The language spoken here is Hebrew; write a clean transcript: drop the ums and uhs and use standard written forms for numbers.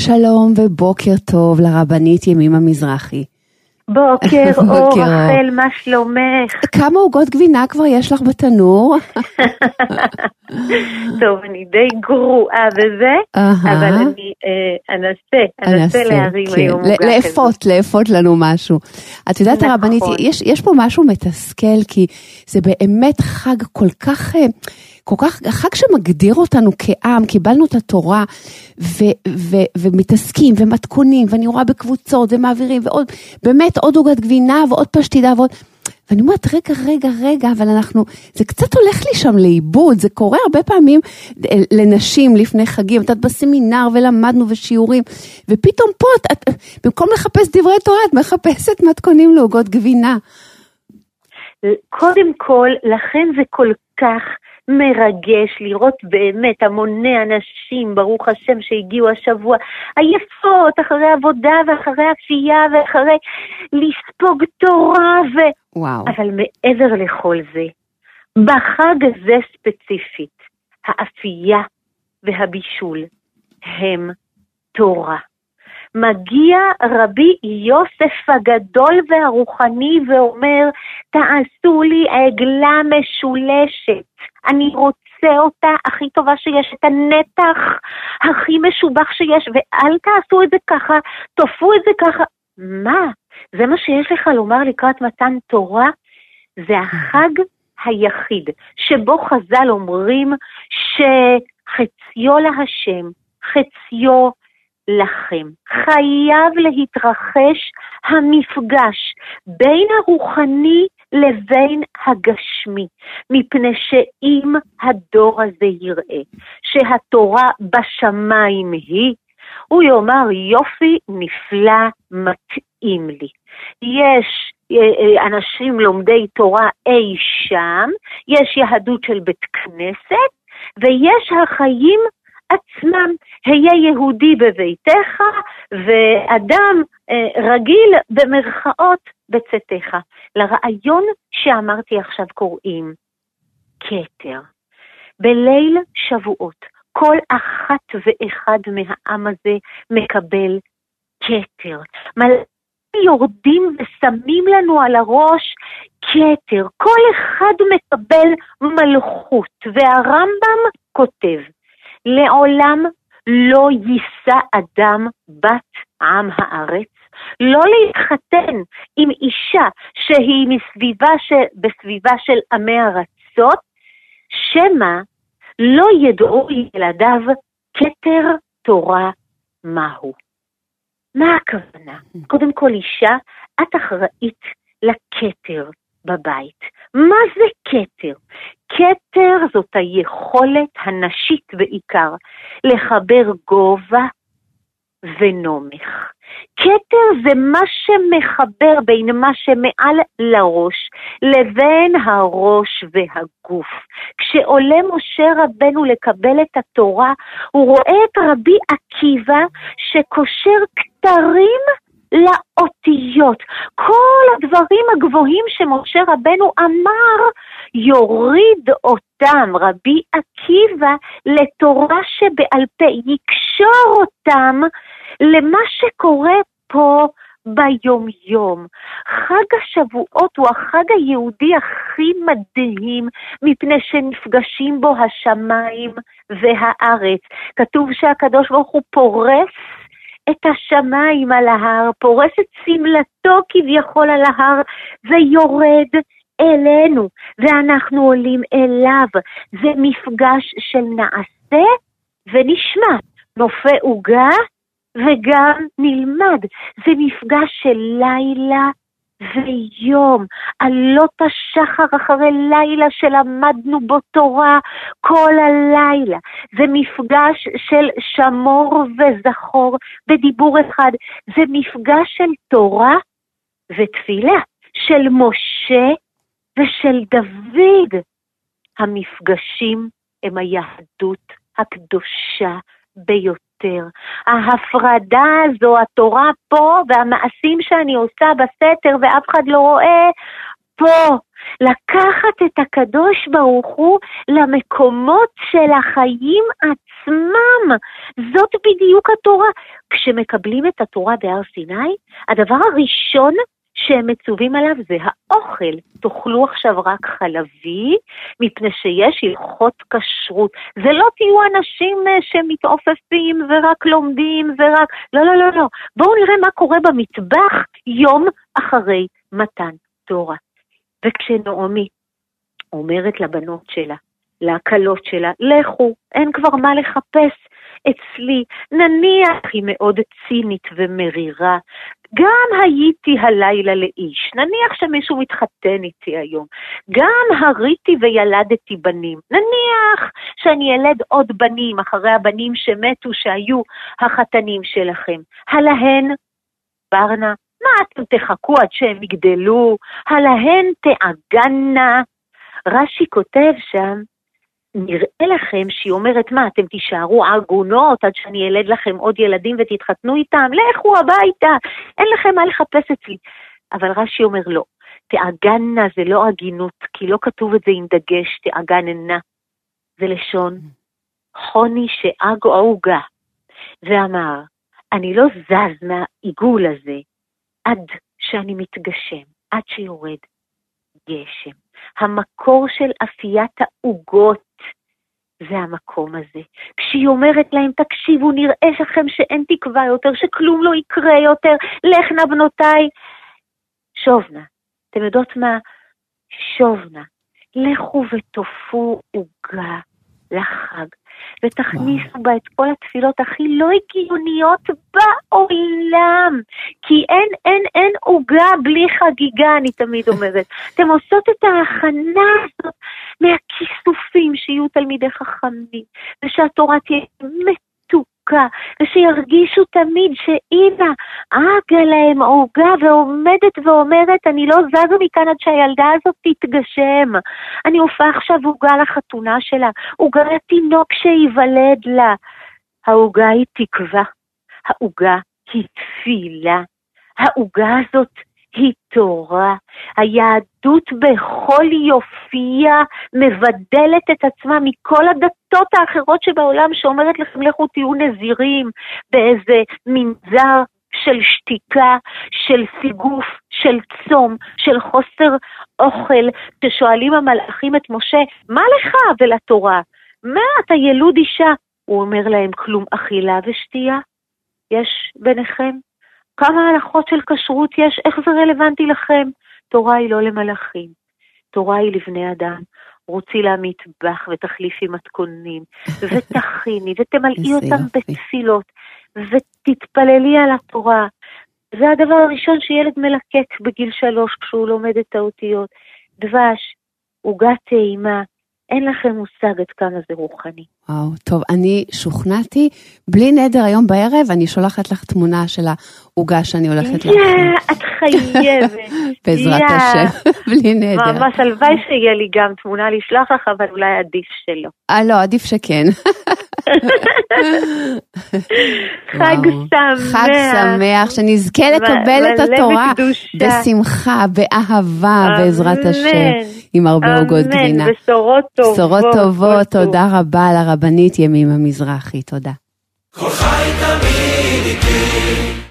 שלום ובוקר טוב לרבנית ימימה מזרחי. בוקר אור, רחל, מה שלומך? כמה עוגות גבינה כבר יש לך בתנור? טוב, אני די גרועה בזה, אבל אני אנסה להרים היום עוגה כזאת. לאפות לנו משהו. את יודעת הרבנית, יש פה משהו מתסכל, כי זה באמת חג כל כך חג שמגדיר אותנו כעם, קיבלנו את התורה, ומתעסקים, ומתכונים, ואני רואה בקבוצות, ומעבירים, ועוד, באמת עוד עוגת גבינה, ועוד פשטידה, ואני אומרת, רגע, אבל זה קצת הולך לי שם לאיבוד, זה קורה הרבה פעמים לנשים לפני חגים, את בסמינר, ולמדנו ושיעורים, ופתאום פה, במקום לחפש דברי תורה, את מחפשת מתכונים לעוגות גבינה. קודם כל, לכן זה כל כך מרגש לראות באמת המוני אנשים, ברוך השם שהגיעו השבוע, עייפות אחרי עבודה ואחרי אפייה ואחרי לספוג תורה וואו. אבל מעבר לכל זה, בחג הזה ספציפית, האפייה והבישול הם תורה. מגיע רבי יוסף הגדול והרוחני ואומר, תעשו לי עגלה משולשת, אני רוצה אותה הכי טובה שיש, את הנתח הכי משובח שיש, ואל תעשו את זה ככה, תופו את זה ככה. מה? זה מה שיש לך לומר לקראת מתן תורה? זה החג היחיד שבו חז"ל אומרים שחציו להשם, חציו לכם. חייב להתרחש המפגש בין הרוחני לבין הגשמי, מפני שאם הדור הזה יראה שהתורה בשמיים היא, הוא יאמר יופי, נפלא, מתאים לי. יש אנשים לומדי תורה אי שם, יש יהדות של בית כנסת, ויש החיים עצמם, היה יהודי בביתך, ואדם רגיל במרכאות בצאתך. לרעיון שאמרתי עכשיו קוראים כתר. בליל שבועות, כל אחת ואחד מהעם הזה מקבל כתר. יורדים ושמים לנו על הראש כתר. כל אחד מקבל מלכות, והרמב"ם כותב, לעולם לא יישא אדם בת עם הארץ, לא להתחתן עם אישה שהיא בסביבה של עמי ארצות, שמה לא ידעו ילדיו כתר תורה מהו. מה הכוונה? קודם כל אישה, את אחראית לכתר בבית. מה זה כתר? כתר זאת היכולת הנשית בעיקר, לחבר גובה ונומך. כתר זה מה שמחבר בין מה שמעל לראש לבין הראש והגוף. כשעולה משה רבנו לקבל את התורה, הוא רואה את רבי עקיבא שקושר כתרים לאותיות. כל הדברים הגבוהים שמשה רבנו אמר, יוריד אותם רבי עקיבא לתורה שבעל פה, יקשור אותם למה שקורה פה ביום יום. חג השבועות הוא החג היהודי הכי מדהים, מפני שנפגשים בו השמיים והארץ. כתוב שהקדוש ברוך הוא פורס את השמיים על ההר, פורס את סמלתו כביכול על ההר, ויורד אלינו, ואנחנו עולים אליו. זה מפגש של נעשה ונשמע, נופי עוגה וגם נלמד. זה מפגש של לילה ויום, עלות השחר אחרי לילה שלמדנו בו תורה כל הלילה. זה מפגש של שמור וזכור בדיבור אחד. זה מפגש של תורה ותפילה, של משה ושל דוד. המפגשים הם היהדות הקדושה ביותר. ההפרדה הזו, התורה פה והמעשים שאני עושה בסתר ואף אחד לא רואה, פה. לקחת את הקדוש ברוך הוא למקומות של החיים עצמם, זאת בדיוק התורה. כשמקבלים את התורה בהר סיני, הדבר הראשון שהם מצווים עליו זה האוכל. תאכלו עכשיו רק חלבי, מפני שיש הלכות כשרות. זה לא תהיו אנשים שמתעופפים ורק לומדים ורק... לא, לא, לא, לא. בואו נראה מה קורה במטבח יום אחרי מתן תורה. וכשנעמי אומרת לבנות שלה, להקלות שלה, לכו, אין כבר מה לחפש אצלי, נניח היא מאוד צינית ומרירה, גם הייתי הלילה לאיש, נניח שמישהו מתחתן איתי היום, גם הריתי וילדתי בנים, נניח שאני ילד עוד בנים, אחרי הבנים שמתו שהיו החתנים שלכם, הלהן, ברנה, מה אתם תחכו עד שהם יגדלו, הלהן תעגנה, רש"י כותב שם, נראה לכם שהיא אומרת, מה, אתם תישארו עגונות עד שאני ילד לכם עוד ילדים ותתחתנו איתם? לכו הביתה, אין לכם מה לחפש אצלי. אבל רש"י אומר לא, תעגנה זה לא הגינות, כי לא כתוב את זה עם דגש, תעגננה. זה לשון חוני שאג עוגה, ואמר, אני לא זז מהעיגול הזה עד שאני מתגשם, עד שיורד גשם. המקור של אפיית העוגות זה המקום הזה. כשהיא אומרת להם, תקשיבו, נראה לכם שאין תקווה יותר, שכלום לא יקרה יותר, לכנה בנותיי, שובנה. אתם יודעות מה? שובנה. לכו ותופו עוגה לחג, ותכניסו בה את כל התפילות הכי לא הגיוניות בעולם, כי אין עוגה בלי חגיגה, אני תמיד אומרת. אתם עושות את ההכנה הזאת מהכיסופים שיהיו תלמידי חכמים, ושהתורה תהיה מתוקה, ושירגישו תמיד שהנה עגה להם עוגה ועומדת ואומרת, אני לא זזו מכאן עד שהילדה הזאת תתגשם, אני הופעה עכשיו עוגה לחתונה שלה, עוגה לתינוק שיוולד לה. העוגה היא תקווה, העוגה היא תפילה, העוגה הזאת היא תורה. היהדות בכל יופייה מבדלת את עצמה מכל הדתות האחרות שבעולם, שאומרת לכם לכו תהיו נזירים באיזה מנזר של שתיקה, של סיגוף, של צום, של חוסר אוכל. ששואלים המלאכים את משה, מה לך ולתורה? מה אתה ילוד אישה? הוא אומר להם, כלום אכילה ושתייה יש ביניכם? כמה הלכות של כשרות יש? איך זה רלוונטי לכם? תורה היא לא למלאכים, תורה היא לבני אדם. רוצי למטבח ותחליפי מתכונים ותכיני ותמלאי אותם בתפילות ותתפללי על התורה. זה הדבר הראשון שילד מלקק בגיל 3 כשהוא לומד את האותיות. דבש, עוגת טעימה, אין לכם מושג עד כמה זה רוחני. וואו, טוב, אני שוכנעתי, בלי נדר היום בערב, אני שולחת לך תמונה של העוגה שאני הולכת לך. את חייבת. בעזרת השם, בלי נדר. ממש הלוואי שיהיה לי גם תמונה לשלוח לך, אבל אולי עדיף שלא. לא, עדיף שכן. חג שמח. חג שמח, שנזכה לקבל את התורה בשמחה, באהבה, בעזרת השם, עם הרבה עוגות גבינה. בשורות טובות. בשורות טובות, תודה רבה לרבנית ימימה מזרחי, תודה. כל חי תמיד איתי